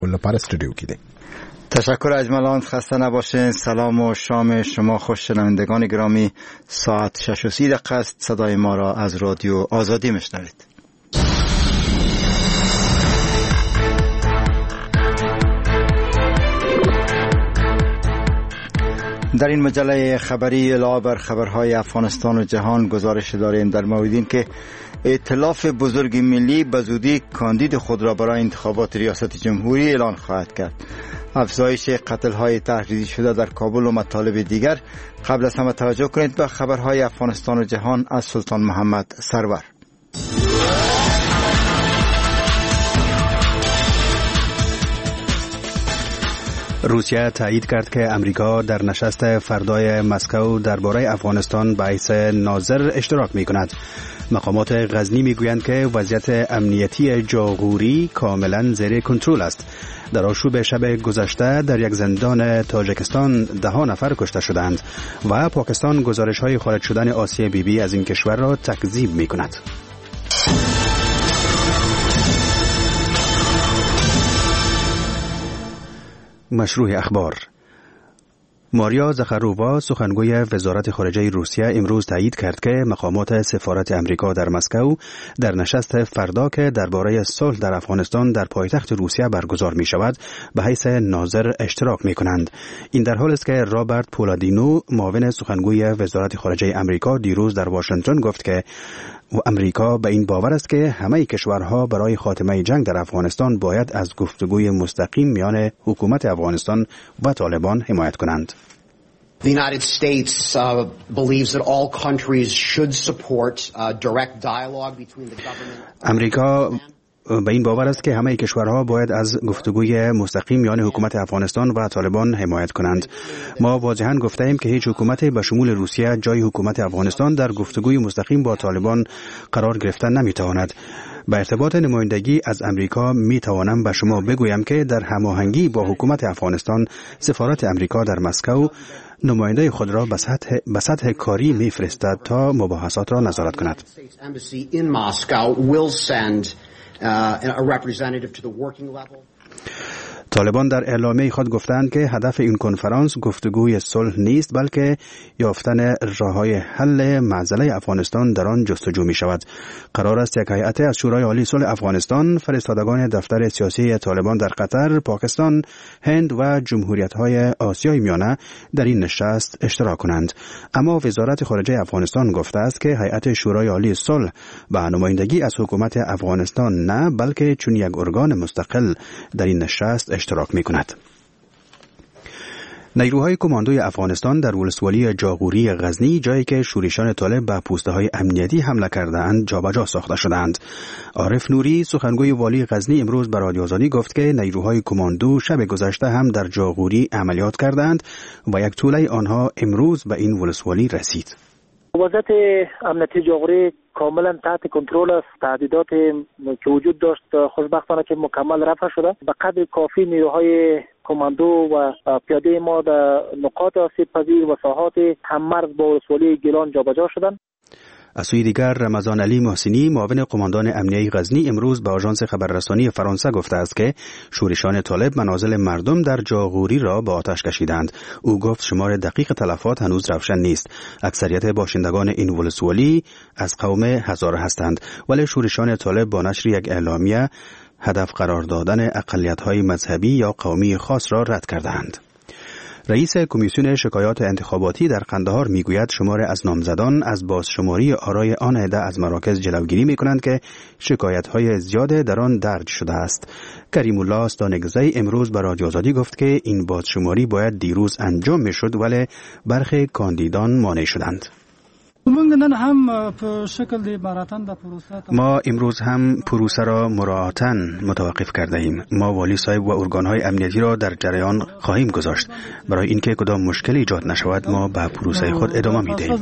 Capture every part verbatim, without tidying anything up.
پر استودیو کیده. تشکر اجملان، خسته نباشین. سلام و شام شما خوش. شنوندگان گرامی، ساعت شش و سی دقیقه است. صدای ما را از رادیو آزادی میشنوید. در این مجله خبری علاوه بر خبرهای افغانستان و جهان گزارش داریم در مورد این که ائتلاف بزرگ ملی به زودی کاندید خود را برای انتخابات ریاست جمهوری اعلان خواهد کرد. افزایش قتل‌های تحریزی شده در کابل و مطالب دیگر. قبل از همه توجه کنید به خبرهای افغانستان و جهان از سلطان محمد سرور. روسیه تایید کرد که امریکا در نشست فردای مسکو درباره افغانستان به حیث ناظر اشتراک می کند. مقامات غزنی می گویند که وضعیت امنیتی جاغوری کاملا زیر کنترل است. در آشوب شب گذشته در یک زندان تاجیکستان ده نفر کشته شدند و پاکستان گزارش های خارج شدن آسیه بیبی از این کشور را تکذیب می کند. مشروع اخبار. ماریا زخرووا سخنگوی وزارت خارجه روسیه امروز تایید کرد که مقامات سفارت امریکا در مسکو در نشست فردا که درباره صلح در افغانستان در پایتخت روسیه برگزار می شود به حیث ناظر اشتراک می کنند. این در حالی است که رابرت پولادینو معاون سخنگوی وزارت خارجه امریکا دیروز در واشنگتن گفت که و امریکا به این باور است که همه کشورها برای خاتمه جنگ در افغانستان باید از گفتگوی مستقیم میان حکومت افغانستان و طالبان حمایت کنند. The United States uh, believes that all countries should support uh, direct dialogue between the government. امریکا به این باور است که همه کشورها باید از گفتگوی مستقیم میان حکومت افغانستان و طالبان حمایت کنند. ما واضحاً گفته‌ایم که هیچ حکومتی به شمول روسیه جای حکومت افغانستان در گفتگوی مستقیم با طالبان قرار گرفتن نمیتواند. به ارتباط نمایندگی از امریکا می توانم به شما بگویم که در هماهنگی با حکومت افغانستان سفارت امریکا در مسکو نماینده خود را به سطح, به سطح کاری می فرستد تا مباحثات را نظارت کند. طالبان در اعلامیه خود گفتند که هدف این کنفرانس گفتگوی صلح نیست بلکه یافتن راه‌های حل معضله افغانستان در آن جستجو می شود. قرار است یک هیئت از شورای عالی صلح افغانستان، فرستادگان دفتر سیاسی طالبان در قطر، پاکستان، هند و جمهوریت‌های آسیای میانه در این نشست اشتراک کنند. اما وزارت خارجه افغانستان گفته است که هیئت شورای عالی صلح به نمایندگی از حکومت افغانستان نه بلکه چون یک ارگان مستقل در این نشست اشتراک می کند. نیروهای کماندوی افغانستان در ولسوالی جاغوری غزنی، جایی که شورشیان طالب به پوسته های امنیتی حمله کردند، جابجا ساخته شدند. عارف نوری سخنگوی والی غزنی امروز به رادیو آزادی گفت که نیروهای کماندو شب گذشته هم در جاغوری عملیات کردند و یک توله آنها امروز به این ولسوالی رسید. وضعیت امنیتی جاغوری کاملا تحت کنترل است. تهدیدات که وجود داشت خوشبختانه که مکمل رفع شده. به قدر کافی نیروهای کماندو و پیاده ما در نقاط آسیب پذیر و ساحات هممرز با ولسوالی گیلان جابجا شدند. از سوی دیگر رمضان علی محسنی معاون قماندان امنیه غزنی امروز به آژانس خبررسانی فرانسه گفته است که شورشیان طالب منازل مردم در جاغوری را به آتش کشیدند. او گفت شمار دقیق تلفات هنوز روشن نیست. اکثریت باشندگان این ولسوالی از قوم هزاره هستند، ولی شورشیان طالب با نشر یک اعلامیه هدف قرار دادن اقلیت‌های مذهبی یا قومی خاص را رد کردند. رئیس کمیسیون شکایات انتخاباتی در قندهار میگوید شمار از نامزدان از بازشماری آرای آن عده از مراکز جلوگیری میکنند که شکایت‌های زیاد در آن درج شده است. کریم الله استانگزی امروز به رادیو آزادی گفت که این بازشماری باید دیروز انجام میشد ولی برخی کاندیدان مانع شدند. ما امروز هم پروسه را مراعاتاً متوقف کرده ایم. ما والی صاحب و ارگان‌های امنیتی را در جریان خواهیم گذاشت. برای اینکه کدام مشکلی ایجاد نشود ما به پروسه خود ادامه می‌دهیم.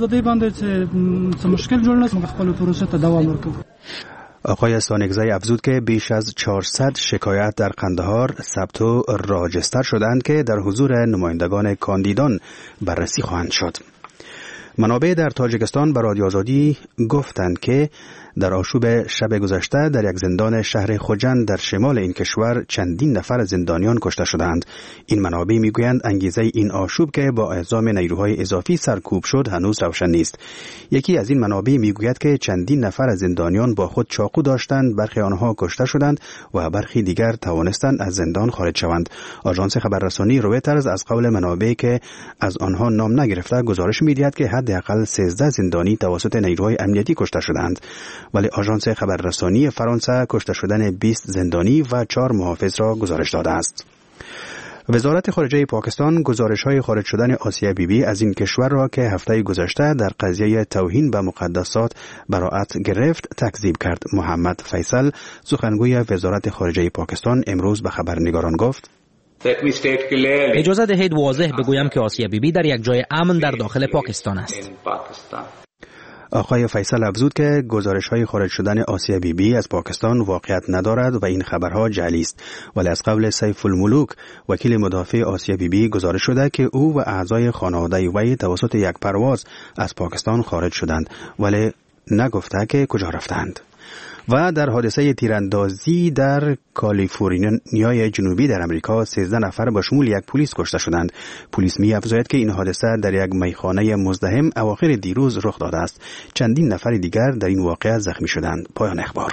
آقای استانگزی افزود که بیش از چهارصد شکایت در قندهار ثبت و راجستر شدند که در حضور نمایندگان کاندیدان بررسی خواهند شد. منابع در تاجیکستان به رادیو آزادی گفتند که در آشوب شب گذشته در یک زندان شهر خوجند در شمال این کشور چندین نفر زندانیان کشته شدند. این منابع میگویند انگیزه این آشوب که با اعزام نیروهای اضافی سرکوب شد هنوز روشن نیست. یکی از این منابع میگوید که چندین نفر زندانیان با خود چاقو داشتند، برخی آنها کشته شدند و برخی دیگر توانستند از زندان خارج شوند. آژانس خبررسانی رویترز از قول منابع که از آنها نام نگرفته گزارش می‌دهد که حداقل سیزده زندانی توسط نیروهای امنیتی کشته شدند، ولی آژانس خبررسانی فرانسه کشته شدن بیست زندانی و چهار محافظ را گزارش داده است. وزارت خارجه پاکستان گزارش‌های خارج شدن آسیا بیبی از این کشور را که هفته گذشته در قضیه توهین به مقدسات براءت گرفت تکذیب کرد. محمد فیصل سخنگوی وزارت خارجه پاکستان امروز به خبرنگاران گفت: اجازه دهید واضح بگویم که آسیا بیبی در یک جای امن در داخل پاکستان است. آقای فیصل افزود که گزارش‌های خارج شدن آسیا بیبی از پاکستان واقعیت ندارد و این خبرها جعلی است، ولی از قبل سیف الملوک وکیل مدافع آسیا بیبی گزارش شده که او و اعضای خانواده وی توسط یک پرواز از پاکستان خارج شدند، ولی نگفته که کجا رفتند. و در حادثه تیراندازی در کالیفرنیای جنوبی در امریکا سیزده نفر با شمول یک پلیس کشته شدند. پلیس می‌افزاید که این حادثه در یک میخانه مزدحم اواخر دیروز رخ داده است. چندین نفر دیگر در این واقعه زخمی شدند. پایان اخبار.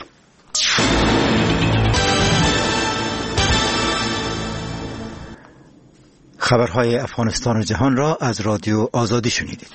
خبرهای افغانستان و جهان را از رادیو آزادی شنیدید.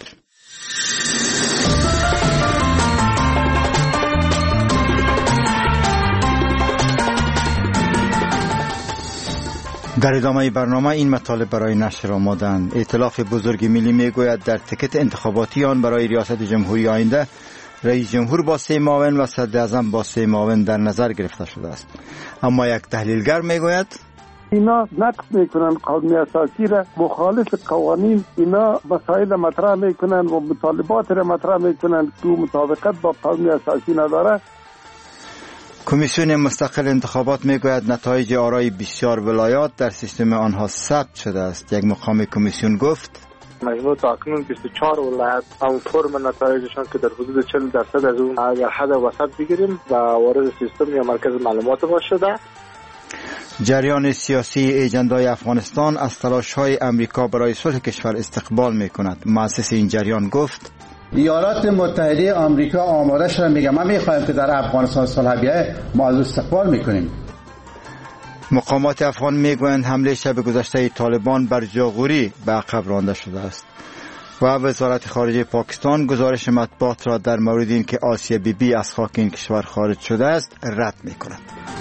در ادامه برنامه این مطالب برای نشر آمادند. ائتلاف بزرگ ملی میگوید در تیکت انتخاباتی آن برای ریاست جمهوری آینده رئیس جمهور با سه معاون و صدر اعظم با سه معاون در نظر گرفته شده است. اما یک تحلیلگر میگوید اینا نقض میکنن قانون اساسی را، مخالف قوانین، اینا مسائل مطرح میکنن و مطالبات را مطرح میکنن که مطابقت با قانون اساسی نداره. کمیسیون مستقل انتخابات میگوید نتایج آرای بسیار ولایات در سیستم آنها ثبت شده است. یک مقام کمیسیون گفت مجموع تاکنون بیست و چهار ولایت هم فرم نتایجشان که در حدود چهل درصد از اون اگر حد وسط بگیریم و وارد سیستم یا مرکز معلومات ما شده. جریان سیاسی ایجندای افغانستان از تلاش‌های امریکا برای صلح کشور استقبال میکند. مؤسس این جریان گفت ایالات متحده آمریکا آماده شده، میگم ما میخوایم که در افغانستان صلح بیاید، ما از استقبال میکنیم. مقامات افغان میگویند حمله شب گذشته طالبان بر جاغوری به عقب رانده شده است. و وزارت خارجه پاکستان گزارش مطبوعات را در مورد این که آسیا بیبی از خاک این کشور خارج شده است رد میکند.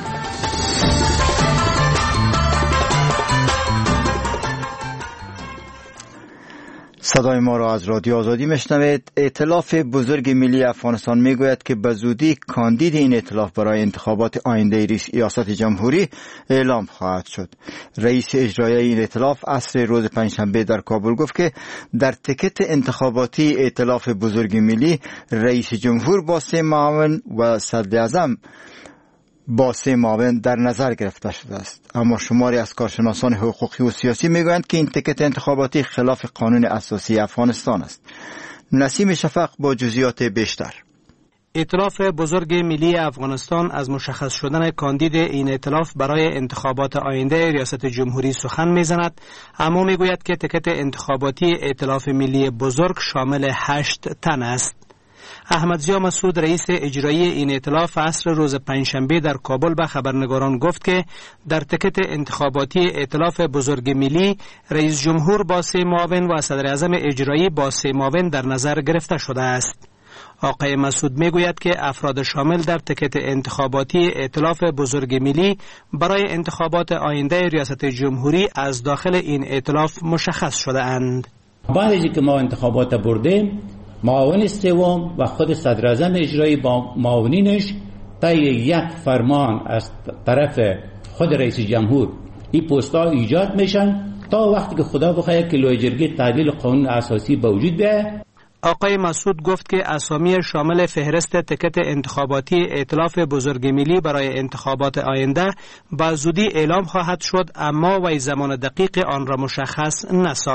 صدای ما را از رادیو آزادی میشنوید. ائتلاف بزرگ ملی افغانستان میگوید که به زودی کاندید این ائتلاف برای انتخابات آینده ریاست جمهوری اعلام خواهد شد. رئیس اجرایی این ائتلاف عصر روز پنجشنبه در کابل گفت که در تیکت انتخاباتی ائتلاف بزرگ ملی رئیس جمهور با سه معاون و صدر اعظم با سه معاون در نظر گرفته شده است. اما شماری از کارشناسان حقوقی و سیاسی میگویند که این تیکت انتخاباتی خلاف قانون اساسی افغانستان است. نسیم شفق با جزئیات بیشتر. ائتلاف بزرگ ملی افغانستان از مشخص شدن کاندید این ائتلاف برای انتخابات آینده ریاست جمهوری سخن میزند، اما میگوید که تیکت انتخاباتی ائتلاف ملی بزرگ شامل هشت تن است. احمد ضیا مسعود رئیس اجرایی این ائتلاف عصر روز پنجشنبه در کابل به خبرنگاران گفت که در تیکت انتخاباتی ائتلاف بزرگ ملی رئیس جمهور با سه معاون و صدر اعظم اجرایی با سه معاون در نظر گرفته شده است. آقای مسعود میگوید که افراد شامل در تیکت انتخاباتی ائتلاف بزرگ ملی برای انتخابات آینده ریاست جمهوری از داخل این ائتلاف مشخص شده اند. بعد از اینکه ما انتخابات بردیم، معاون سوم و خود صدر اعظم اجرایی با معاونینش طی یک فرمان از طرف خود رئیس جمهور این پست‌ها ایجاد میشن تا وقتی که خدا بخواد که لوی جرگه تعدیل قانون اساسی به وجود بیاید. آقای مسعود گفت که اسامی شامل فهرست تیکت انتخاباتی ائتلاف بزرگ ملی برای انتخابات آینده به زودی اعلام خواهد شد، اما وی زمان دقیق آن را مشخص نساخت.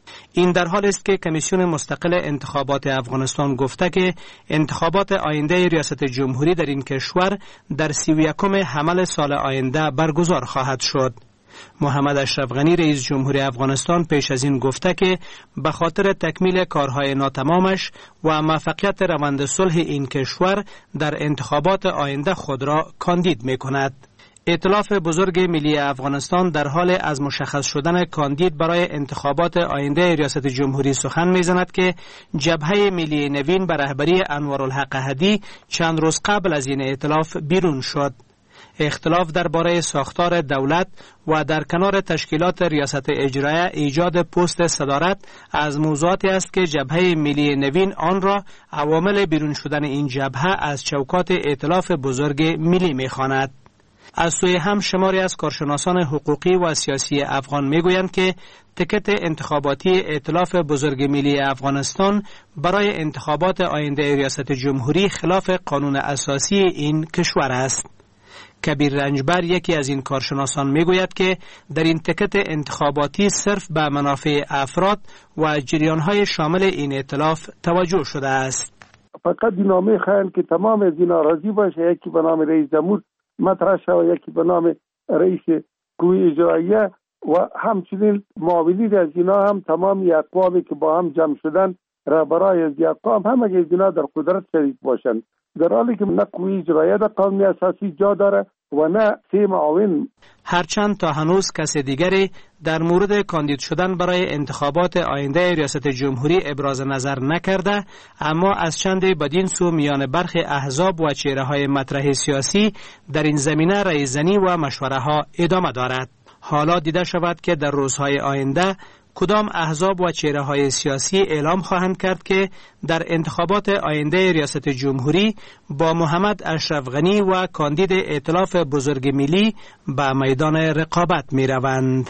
این در حال است که کمیسیون مستقل انتخابات افغانستان گفته که انتخابات آینده ریاست جمهوری در این کشور در سی و یکم حمل سال آینده برگزار خواهد شد. محمد اشرف غنی رئیس جمهوری افغانستان پیش از این گفته که به خاطر تکمیل کارهای ناتمامش و موفقیت روند صلح این کشور در انتخابات آینده خود را کاندید می کند. ائتلاف بزرگ ملی افغانستان در حال از مشخص شدن کاندید برای انتخابات آینده ریاست جمهوری سخن می‌زند که جبهه ملی نوین به رهبری انوارالحق هدی چند روز قبل از این ائتلاف بیرون شد. اختلاف درباره ساختار دولت و در کنار تشکیلات ریاست اجرایه ایجاد پست صدارت از موضوعاتی است که جبهه ملی نوین آن را عوامل بیرون شدن این جبهه از چوکات ائتلاف بزرگ ملی می‌خواند. از سوی هم شماری از کارشناسان حقوقی و سیاسی افغان میگویند که تکت انتخاباتی ائتلاف بزرگ ملی افغانستان برای انتخابات آینده ریاست جمهوری خلاف قانون اساسی این کشور است. کبیر رنجبر یکی از این کارشناسان میگوید که در این تکت انتخاباتی صرف به منافع افراد و جریانهای شامل این ائتلاف توجه شده است. فقط اینا میخواهند که تمام از اینا راضی باشه، یکی به نام رئیس جمهور مطرح شود، یکی به نام رئیس قوه اجراییه و همچنین معاونین از اینا هم تمام اقوامی که با هم جمع شدن رهبرای از اقوام هم اگه از اینا در قدرت شریک باشند، در حالی که نه قوه اجراییه در قانون اساسی جا داره و نه سه معاون. هرچند تا هنوز کس دیگری در مورد کاندید شدن برای انتخابات آینده ریاست جمهوری ابراز نظر نکرده، اما از چند بدین سو میان برخی احزاب و چهره‌های مطرح سیاسی در این زمینه رایزنی و مشوره ها ادامه دارد. حالا دیده شود که در روزهای آینده کدام احزاب و چهره‌های سیاسی اعلام خواهند کرد که در انتخابات آینده ریاست جمهوری با محمد اشرف غنی و کاندید ائتلاف بزرگ ملی به میدان رقابت می‌روند.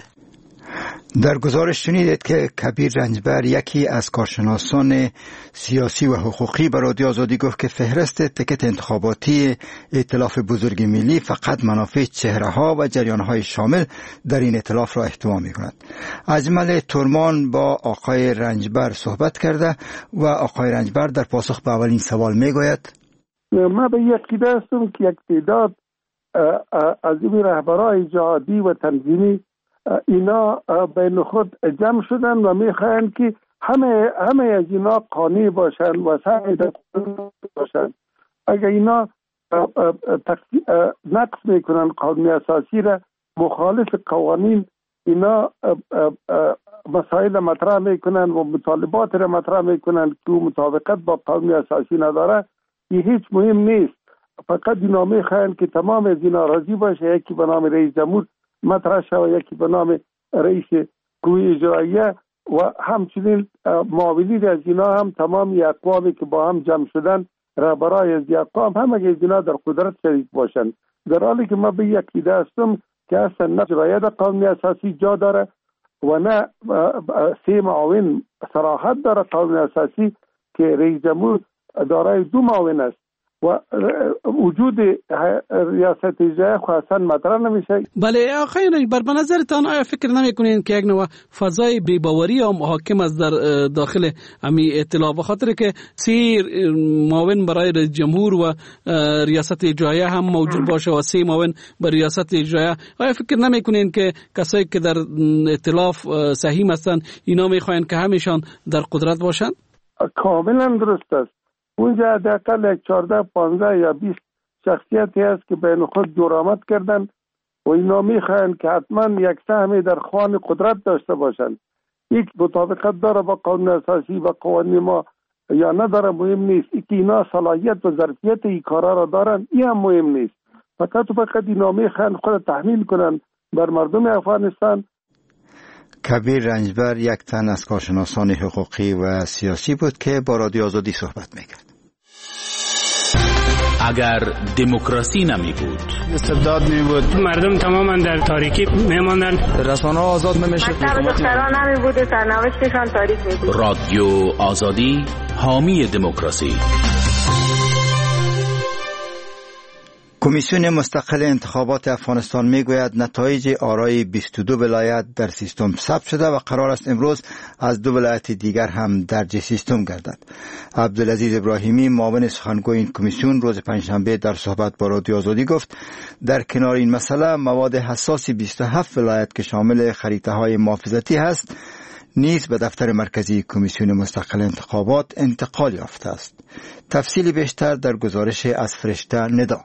در گزارش شنیدید که کبیر رنجبر یکی از کارشناسان سیاسی و حقوقی به رادیو آزادی گفت که فهرست تکت انتخاباتی ائتلاف بزرگ ملی فقط منافع چهره‌ها و جریان‌های شامل در این ائتلاف را احتوا می‌کند. اجمل تورمان با آقای رنجبر صحبت کرده و آقای رنجبر در پاسخ به اولین سوال می‌گوید: ما به یقین هستم که یک تعداد از این رهبران جهادی و تنظیمی اینا بین خود جمع شدن و میخواهند که همه همه از اینا قانع باشن و سعی باشن. اگر اینا نقض میکنن قانون اساسی را، مخالف قوانین اینا مسائل مطرح میکنن و مطالبات را مطرح میکنن که مطابقت با قانون اساسی نداره، این هیچ مهم نیست. فقط اینا میخواهند که تمام از اینا راضی باشه، یکی به نام رئیس جمهور مطرح شود، یکی به نام رئیس قوه اجراییه و همچنین معاونین از اینا هم تمام اقوامی که با هم جمع شدن رهبرای از اقوام هم اگه از اینا در قدرت شریک باشند، در حالی که ما به یقین هستم که اصلا نه اجرایه قانون اساسی جا داره و نه سه معاون صراحت داره قانون اساسی که رئیس جمهور دارای دو معاون است و وجود ریاست اجرایی خاصا مطرح نمیشه. بله آقای رنجبر، به نظرتان آیا فکر نمیکنین که یک نوع فضای بی‌باوری هم حاکم است در داخل همین ائتلاف، بخاطر که سه معاون برای رئیس جمهور و ریاست اجرایی هم موجود باشه و سه معاون برای ریاست اجرایی، آیا فکر نمیکنین که کسایی که در ائتلاف سهیم هستند اینا میخواین که همیشان در قدرت باشند؟ کاملا درست است. اونجا حداقل یک چهارده پانزده یا بیست شخصیتی هست که بین خود جرأت کردن و اینا میخواهند که حتما یک سهمی در خوان قدرت داشته باشند. یک مطابقت داره با قانون اساسی و قوانین ما یا نداره مهم نیست، ای که اینا صلاحیت و ظرفیت این کارا را دارن این هم مهم نیست. فقط و فقط اینا میخواهند خود تحمیل کنن بر مردم افغانستان. کبیر رنجبر یک تن از کارشناسان حقوقی و سیاسی بود که با رادیو آزادی صحبت میکرد. اگر دموکراسی نمی بود، استبداد می بود، مردم تماما در تاریکی میماندن، رسانه ها آزاد نمیشه، مکتب دختران نمی بود، سرنوشتشان تاریک می بود. رادیو آزادی حامی دموکراسی. کمیسیون مستقل انتخابات افغانستان میگوید نتایج آرای بیست و دو ولایت در سیستم ثبت شده و قرار است امروز از دو ولایت دیگر هم درج سیستم گردد. عبدالعزیز ابراهیمی معاون سخنگوی این کمیسیون روز پنجشنبه در صحبت با رادیو آزادی گفت در کنار این مسئله مواد حساس بیست و هفت ولایت که شامل خریطه های محافظتی هست نیز به دفتر مرکزی کمیسیون مستقل انتخابات انتقال یافته است. تفصیلی بیشتر در گزارش از فرشته ندا.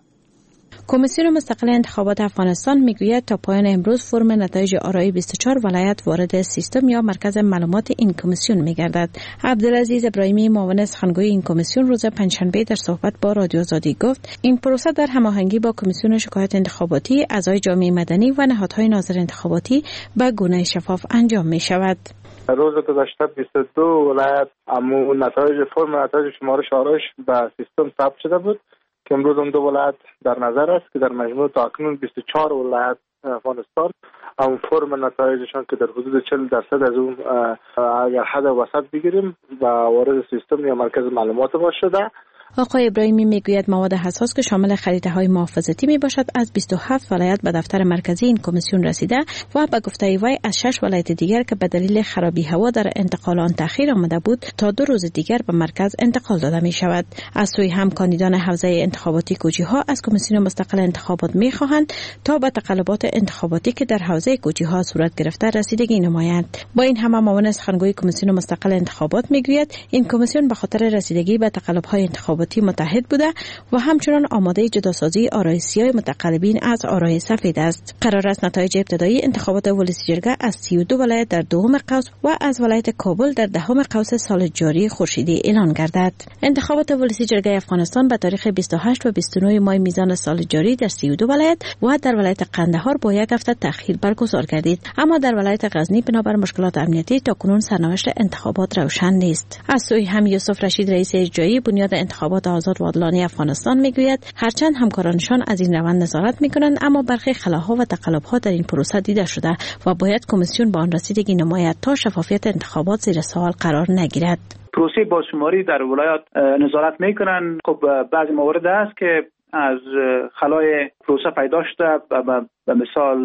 کمیسیون مستقل انتخابات افغانستان میگوید تا پایان امروز فرم نتایج آرای بیست و چهار ولایت وارد سیستم یا مرکز معلومات این کمیسیون میگردد. عبدالعزیز ابراهیمی معاون سخنگوی این کمیسیون روز پنجشنبه در صحبت با رادیو آزادی گفت این پروسه در هماهنگی با کمیسیون شکایات انتخاباتی، اعضای جامعه مدنی و نهادهای ناظر انتخاباتی به گونه شفاف انجام می شود. روز گذشته بیست و دو ولایت امو نتایج فرم نتایج شمارش آرایش به سیستم ثبت شده بود که امروز اون دو ولایت در نظر است که در مجموع تا اکنون بیست و چهار ولایت افغانستان اون فرم نتایجشان که در حدود چهل درصد از اون اگر حد وسط بگیریم و وارد سیستم یا مرکز معلومات ما شده. آقای ابراهیمی میگوید مواد حساس که شامل خریطه های محافظتی می باشد از بیست و هفت ولایت به دفتر مرکزی این کمیسیون رسیده و به گفته وی از شش ولایت دیگر که به دلیل خرابی هوا در انتقال آن تأخیر آمده بود تا دو روز دیگر به مرکز انتقال داده می شود. از سوی هم کاندیدان حوزه انتخاباتی کوچی ها از کمیسیون مستقل انتخابات می خواهند تا به تقلبات انتخاباتی که در حوزه کوچی ها صورت گرفته رسیدگی نمایند. با این همه معاون سخنگوی کمیسیون مستقل انتخابات میگوید این کمیسیون به خاطر رسیدگی به تقلب های انتخاباتی متحد بوده و همچنان آماده جداسازی آرای سیاه متقلبین از آرای سفید است. قرار است نتایج ابتدایی انتخابات ولسی جرگه از سی و دو ولایت در دوم قوس و از ولایت کابل در دهم قوس سال جاری خورشیدی اعلان گردد. انتخابات ولسی جرگه افغانستان به تاریخ بیست و هشت و بیست و نه ماه میزان سال جاری در سی و دو ولایت و در ولایت قندهار با یک هفته تأخیر برگزار گردید، اما در ولایت غزنی بنابر مشکلات امنیتی تاکنون سرنوشت انتخابات روشن نیست. از سوی هم یوسف رشید رئیس اجرایی بنیاد انتخابات آزاد و عادلانه افغانستان میگوید هرچند همکارانشان از این روند نظارت میکنند اما برخی خلاها و تقلب‌ها در این پروسه دیده شده و باید کمیسیون به آن رسیدگی نماید تا شفافیت انتخابات زیر سوال قرار نگیرد. پروسه بازشماری در ولایات نظارت میکنن. خب بعضی موارد است که از خلای پروسه پیدا شده، به مثال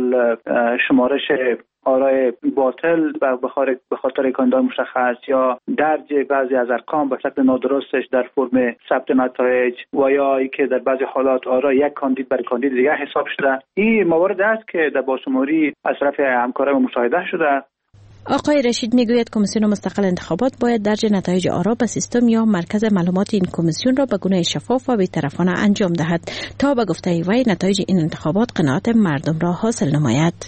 شمارش آرای باطل به خاطر کاندیدان مشخص یا درج بعضی از ارقام به شکل نادرستش در فرم ثبت نتایج و یا ای که در بعضی حالات آرای یک کاندید بر کاندید دیگر حساب شده. این موارد است که در بازشماری از طرف همکاران مشاهده شده. آقای رشید میگوید کمیسیون مستقل انتخابات باید درج نتایج آرا به سیستم یا مرکز معلومات این کمیسیون را به گونه شفاف و بی‌طرفانه انجام دهد تا به گفته وی نتایج این انتخابات قناعت مردم را حاصل نماید.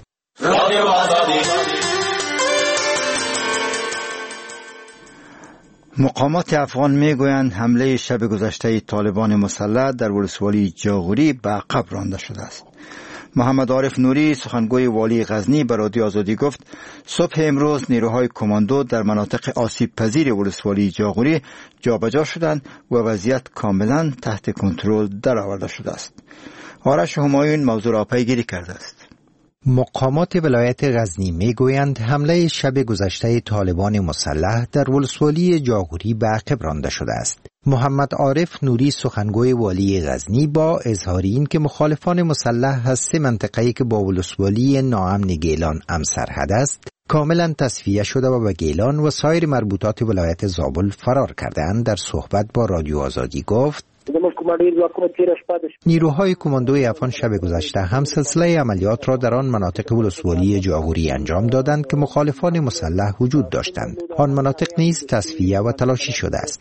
مقامات افغان میگویند حمله شب گذشته طالبان مسلح در ولسوالی جاغوری به عقب رانده شده است. محمد عارف نوری سخنگوی والی غزنی به رادیو آزادی گفت صبح امروز نیروهای کماندو در مناطق آسیب پذیر ولسوالی جاغوری جابجا شدند و وضعیت کاملا تحت کنترل درآورده شده است. آرش همایون موضوع را پیگیری کرده است. مقامات ولایت غزنی میگویند حمله شب گذشته طالبان مسلح در ولسوالی جاغوری به عقب رانده شده است. محمد عارف نوری سخنگوی والی غزنی با اظهار این که مخالفان مسلح از سه منطقه‌ای که با ولسوالی ناامن گیلان هم سرحد است کاملا تصفیه شده و به گیلان و سایر مربوطات ولایت زابل فرار کردند. در صحبت با رادیو آزادی گفت نیروهای کماندوی افغان شب گذشته هم سلسله عملیات را در آن مناطق ولسوالی جاغوری انجام دادند که مخالفان مسلح وجود داشتند. آن مناطق نیز تصفیه و تلاشی شده است.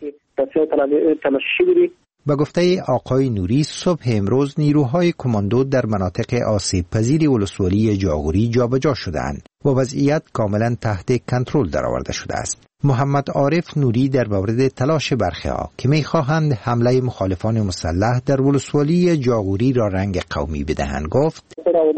به گفته آقای نوری صبح امروز نیروهای کماندو در مناطق آسیب پذیر ولسوالی جاغوری جابجا شدند و وضعیت کاملا تحت کنترل درآورده شده است. محمد عارف نوری در مورد تلاش برخی‌ها که می‌خواهند حمله مخالفان مسلح در ولسوالی جاغوری را رنگ قومی بدهند گفت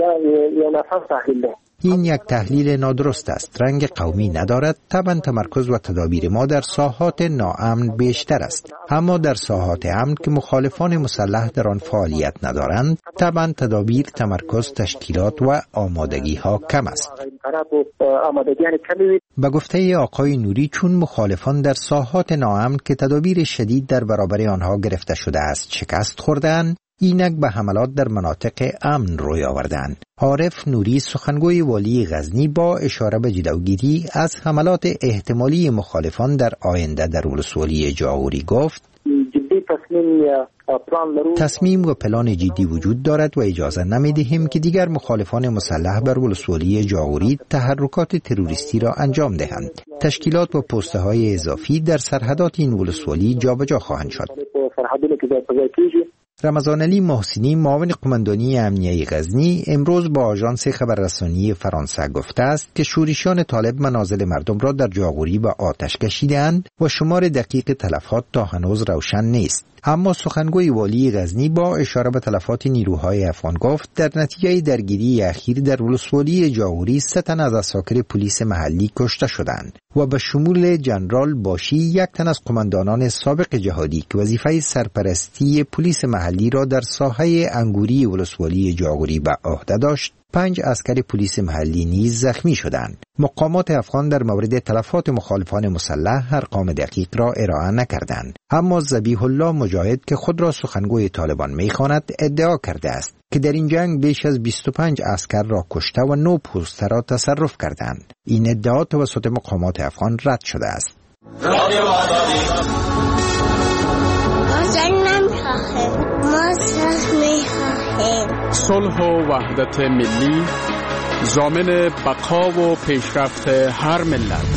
این یک تحلیل نادرست است. رنگ قومی ندارد. طبعا تمرکز و تدابیر ما در ساحات ناامن بیشتر است، اما در ساحات امن که مخالفان مسلح در آن فعالیت ندارند طبعا تدابیر، تمرکز، تشکیلات و آمادگی ها کم است. به گفته آقای نوری چون مخالفان در ساحات ناامن که تدابیر شدید در برابر آنها گرفته شده است شکست خوردند، اینک به حملات در مناطق امن روی آوردند. عارف نوری سخنگوی والی غزنی با اشاره به جلوگیری از حملات احتمالی مخالفان در آینده در ولسوالی جاغوری گفت: تصمیم و پلان جدی وجود دارد و اجازه نمیدهیم که دیگر مخالفان مسلح بر ولسوالی جاغوری تحرکات تروریستی را انجام دهند. تشکیلات و پسته های اضافی در سرحدات این ولسوالی جابجا خواهند شد. رمضان علی محسنی معاون قماندانی امنیه غزنی امروز با آژانس خبررسانی فرانسه گفته است که شورشیان طالب منازل مردم را در جاغوری به آتش کشیدند و شمار دقیق تلفات تا هنوز روشن نیست. اما سخنگوی والی غزنی با اشاره به تلفات نیروهای افغان گفت در نتیجه درگیری اخیر در ولسوالی جاغوری سه تن از عساکر پلیس محلی کشته شدند و به شمول جنرال باشی یک تن از قماندانان سابق جهادی که وظیفه سرپرستی پلیس محلی را در ساحه انگوری ولسوالی جاغوری به عهده داشت، پنج عسکر پلیس محلی نیز زخمی شدند. مقامات افغان در مورد تلفات مخالفان مسلح ارقام دقیق را ارائه نکردند، اما ذبیح الله مجاهد که خود را سخنگوی طالبان می‌خواند ادعا کرده است که در این جنگ بیش از بیست و پنج عسکر را کشته و نه پوسته را تصرف کردند. این ادعا توسط مقامات افغان رد شده است. صلح و وحدت ملی ضامن بقا و پیشرفت هر ملت.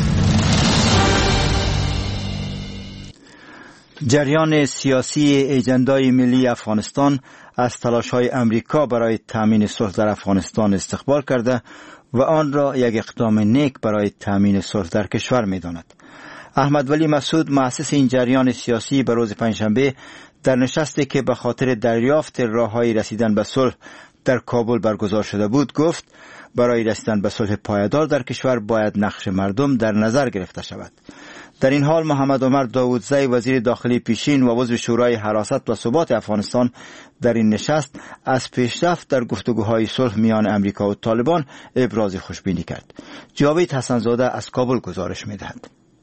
جریان سیاسی اجندای ملی افغانستان از تلاش‌های امریکا برای تامین صلح در افغانستان استقبال کرده و آن را یک اقدام نیک برای تامین صلح در کشور می‌داند. احمد ولی مسعود مؤسس این جریان سیاسی به روز پنجشنبه در نشستی که به خاطر دریافت راه‌های رسیدن به صلح در کابل برگزار شده بود گفت برای رسیدن به صلح پایدار در کشور باید نقش مردم در نظر گرفته شود. در این حال محمد عمر داودزی وزیر داخلی پیشین و عضو شورای حراست و ثبات افغانستان در این نشست از پیشرفت در گفتگوهای صلح میان امریکا و طالبان ابراز خوشبینی کرد. جاوید حسنزاده از کابل گزارش می‌دهد.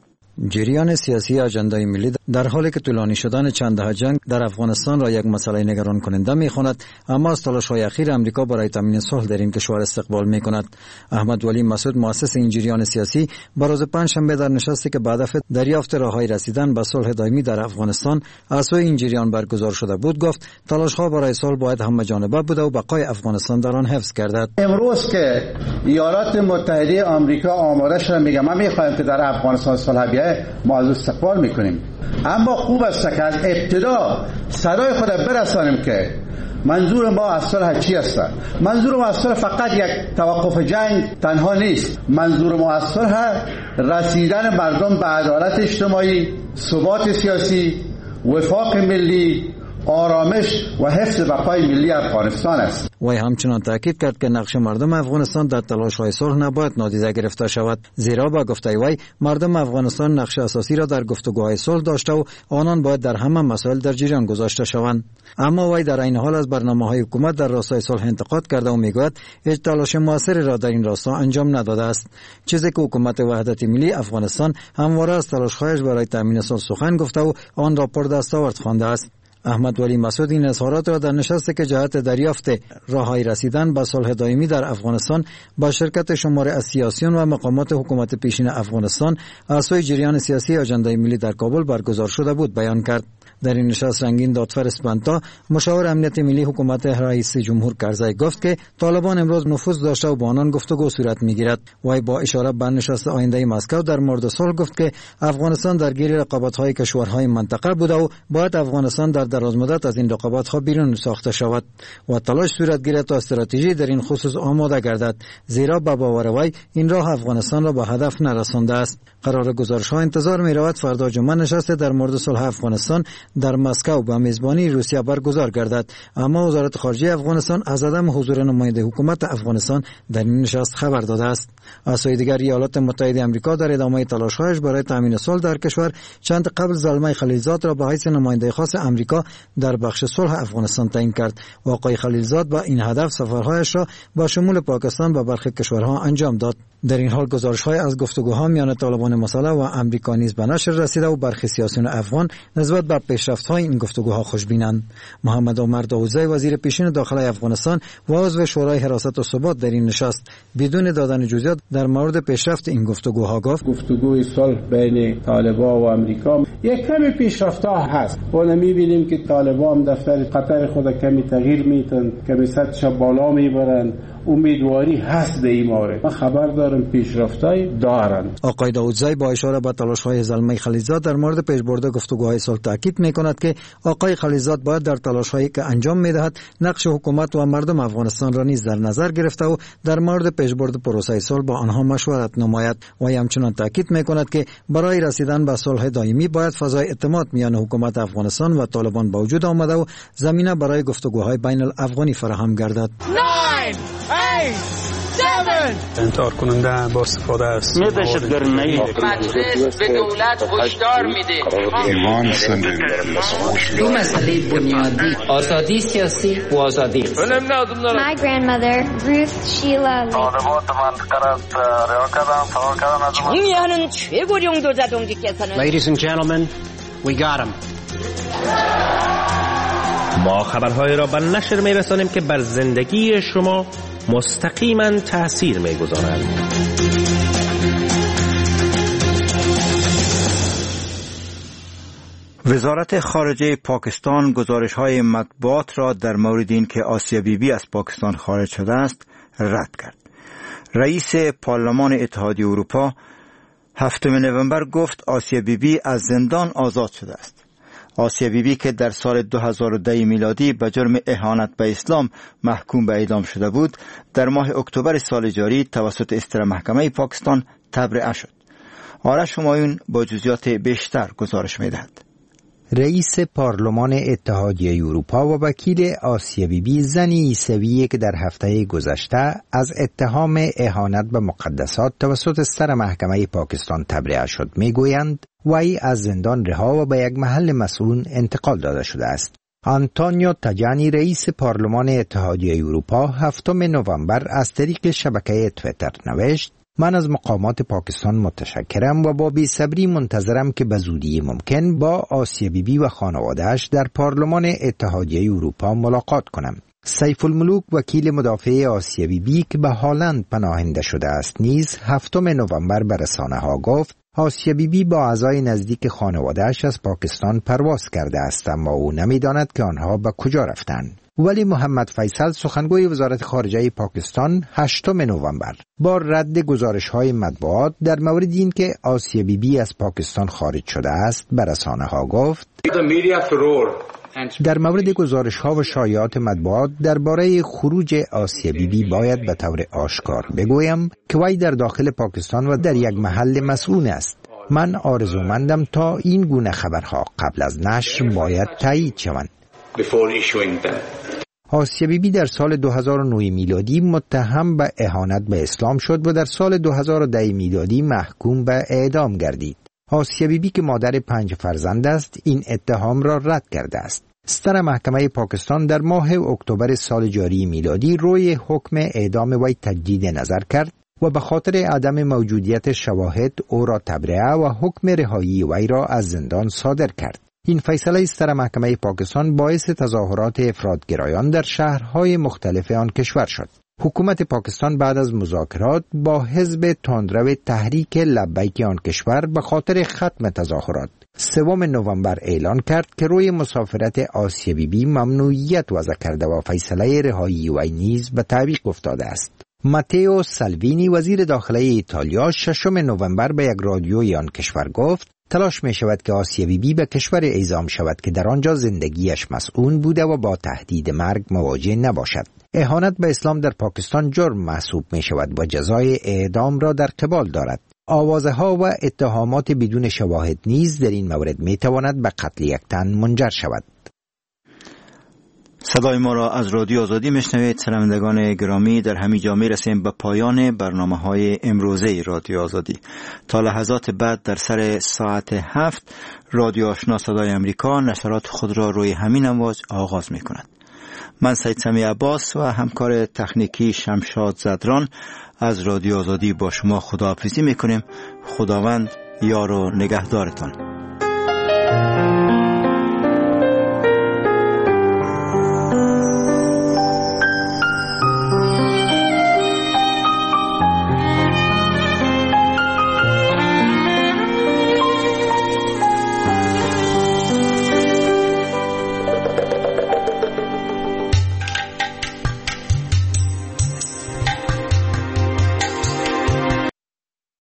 جریان سیاسی اجندای ملی در حالی که طولانی شدن چند دهه جنگ در افغانستان را یک مسئله نگران کننده می‌خواند، اما از تلاش‌های اخیر امریکا برای تامین صلح در این کشور استقبال می‌کند. احمد ولی مسعود مؤسس این جریان سیاسی به روز پنجشنبه در نشستی که به هدف دریافت راه‌های رسیدن به صلح دائمی در افغانستان از سوی این جریان برگزار شده بود گفت تلاش‌ها برای صلح باید همه‌جانبه بوده و بقای افغانستان در آن حفظ گردد. امروز که ایالات متحده آمریکا آماده شده میگه ما می‌خوایم که در افغانستان صلح بیاید، ما از استقبال میکنیم، اما خوب است که از ابتدا صدای خود برسانیم که منظور ما از صلح چی است. منظور ما از صلح فقط یک توقف جنگ تنها نیست. منظور ما از صلح رسیدن مردم به عدالت اجتماعی، ثبات سیاسی، وفاق ملی، آرامش و حفظ بقای ملی افغانستان است. وی همچنان تاکید کرد که نقش مردم افغانستان در تلاش‌های صلح نباید نادیده گرفته شود، زیرا با گفته وی مردم افغانستان نقش اساسی را در گفتگوهای صلح داشته و آنان باید در همه مسائل در جریان گذاشته شوند. اما وی در این حال از برنامه‌های حکومت در راستای صلح انتقاد کرده و میگوید هیچ تلاش موثری را در این راستا انجام نداده است، چیزی که حکومت وحدت ملی افغانستان همواره از تلاش‌هایش برای تامین صلح سخن گفته و آن را پردستاورد خوانده است. احمد ولی مسعود این اظهارات را در نشستی که جهت دریافت راه‌های رسیدن به صلح دائمی در افغانستان با شرکت شماری از سیاسیون و مقامات حکومت پیشین افغانستان از سوی جریان سیاسی اجندای ملی در کابل برگزار شده بود بیان کرد. در این نشست رنگین دادفر اسپانتا مشاور امنیت ملی حکومت رئیس جمهور کرزی گفت که طالبان امروز نفوذ داشته و با آنان گفتگو صورت میگیرد. وی با اشاره به نشست آینده مسکو در مورد صلح گفت که افغانستان درگیر رقابت‌های کشورهای منطقه بوده و باید افغانستان در دراز مدت از این رقابت‌ها بیرون ساخته شود و تلاش صورت گیرد تا استراتژی در این خصوص آماده گردد، زیرا به باور وی این راه افغانستان را به هدف نرسانده است. قرار گزارش‌ها انتظار می‌رود فردا جمعه نشست در مورد صلح افغانستان در مسکو به میزبانی روسیه برگزار گردد، اما وزارت خارجه افغانستان از عدم حضور نماینده حکومت افغانستان در این نشست خبر داده است. از سوی دیگر ایالات متحده آمریکا در ادامه تلاش‌هایش برای تامین صلح در کشور چند قبل زلمه خلیلزاد را به حیث نماینده خاص آمریکا در بخش صلح افغانستان تعیین کرد و آقای خلیلزاد با این هدف سفرهایش را با شمول پاکستان و برخی کشورها انجام داد. در این حال گزارش‌های از گفتگوها میان طالبان مسلح و آمریکا نیز به نشر رسیده و برخی سیاسیون افغان نسبت به پیشرفت‌های این گفتگوها خوشبینند. محمد عمر داوودزی وزیر پیشین داخلی افغانستان و عضو شورای حراست و ثبات در این نشست بدون دادن جزئیات در مورد پیشرفت این گفتگوها گفت: گفتگوی صلح بین طالبان و آمریکا یک کمی پیشرفت‌ها هست و می‌بینیم که طالبان دفتر قطر خود کمی تغییر میدن، کمی سطحش بالا میبرن. امیدواری هست در این مورد. من خبر دارم پیشرفت‌های دارن. آقای داوودزی با اشاره به تلاش‌های زلمه خلیلزاد در مورد پیشبرد گفتگوهای صلح تاکید می‌کند که آقای خلیلزاد باید در تلاش‌هایی که انجام می‌دهد نقش حکومت و مردم افغانستان را نیز در نظر گرفته و در مورد پیشبرد پروسه صلح با آنها مشورت نماید و همچنین تاکید می‌کند که برای رسیدن به صلح دائمی باید فضای اعتماد میان حکومت افغانستان و طالبان به وجود آمده و زمینه برای گفتگوهای بین الافغانی فراهم گردد. انتحار کننده با استفاده است. مجلس به دولت هشدار میده. دو مسئله بنیادی: آزادی سیاسی و آزادی اقتصادی. My grandmother Ruth Sheila 총리하는 최고령 도자동지께서는 Ladies and gentlemen, we got him. ما خبرهای را به نشر می‌رسانیم که بر زندگی شما مستقیما تأثیر می‌گذارند. وزارت خارجه پاکستان گزارش‌های مطبوعات را در مورد این که آسیا بیبی از پاکستان خارج شده است رد کرد. رئیس پارلمان اتحادیه اروپا هفتم نوامبر گفت آسیا بیبی از زندان آزاد شده است. آسیا بیبی که در سال دو هزار و ده میلادی به جرم اهانت به اسلام محکوم به اعدام شده بود، در ماه اکتبر سال جاری توسط استر محکمه پاکستان تبرئه شد. آرش همایون با جزئیات بیشتر گزارش می‌دهد. رئیس پارلمان اتحادیه اروپا و وکیل آسیا بیبی زنی عیسویی که در هفته گذشته از اتهام اهانت به مقدسات توسط سر محکمه پاکستان تبرئه شد میگویند وی از زندان رها و به یک محل مسئول انتقال داده شده است. آنتونیو تاجانی رئیس پارلمان اتحادیه اروپا هفتم نوامبر از طریق شبکه تویتر نوشت: من از مقامات پاکستان متشکرم و با بی‌صبری منتظرم که به زودی ممکن با آسیا بیبی و خانواده‌اش در پارلمان اتحادیه اروپا ملاقات کنم. سیف الملوک وکیل مدافع آسیا بیبی که به هالند پناهنده شده است نیز هفتم نوامبر به رسانه‌ها گفت آسیا بیبی با اعضای نزدیک خانواده‌اش از پاکستان پرواز کرده است اما او نمی‌داند که آنها به کجا رفتند. ولی محمد فیصل سخنگوی وزارت خارجه پاکستان هشتم نوامبر با رد گزارش‌های مطبوعات در مورد این که آسیا بیبی از پاکستان خارج شده است به رسانه‌ها گفت: در مورد گزارش‌ها و شایعات مطبوعات درباره خروج آسیا بیبی باید به طور آشکار بگویم که وی در داخل پاکستان و در یک محل مسئول است. من آرزومندم تا این گونه خبرها قبل از نشر باید تایید شوند. آسیا بیبی در سال دو هزار و نه میلادی متهم به اهانت به اسلام شد و در سال دو هزار و ده میلادی محکوم به اعدام گردید. آسیا بیبی که مادر پنج فرزند است این اتهام را رد کرده است. ستر محکمه پاکستان در ماه اکتبر سال جاری میلادی روی حکم اعدام وی تجدید نظر کرد و به خاطر عدم موجودیت شواهد او را تبرئه و حکم رهایی وی را از زندان صادر کرد. این فیصله ستر محکمه پاکستان باعث تظاهرات افراطگرایان در شهرهای مختلف آن کشور شد. حکومت پاکستان بعد از مذاکرات با حزب تندرو تحریک لبیک آن کشور به خاطر ختم تظاهرات سوم نوامبر اعلان کرد که روی مسافرت آسیا بیبی ممنوعیت وضع کرده و فیصله رهایی وی نیز به تعویق افتاده است. ماتئو سالوینی وزیر داخلی ایتالیا ششم نوامبر به یک رادیوی آن کشور گفت تلاش می شود که آسیا بیبی به کشور اعزام شود که در آنجا زندگیش مسئول بوده و با تهدید مرگ مواجه نباشد. اهانت به اسلام در پاکستان جرم محسوب می شود و جزای اعدام را در قبال دارد. آوازها و اتهامات بدون شواهد نیز در این مورد می تواند به قتل یک تن منجر شود. صدای ما را از رادیو آزادی میشنوید. شنوندگان گرامی، در همین جا میرسیم به پایان برنامه های امروزه رادیو آزادی. تا لحظات بعد در سر ساعت هفت رادیو آشنا صدای امریکا نشرات خود را روی همین امواج آغاز می کند. من سید سمی عباس و همکار تکنیکی شمشاد زدران از رادیو آزادی با شما خداحافظی میکنیم. خداوند یار و نگهدارتان.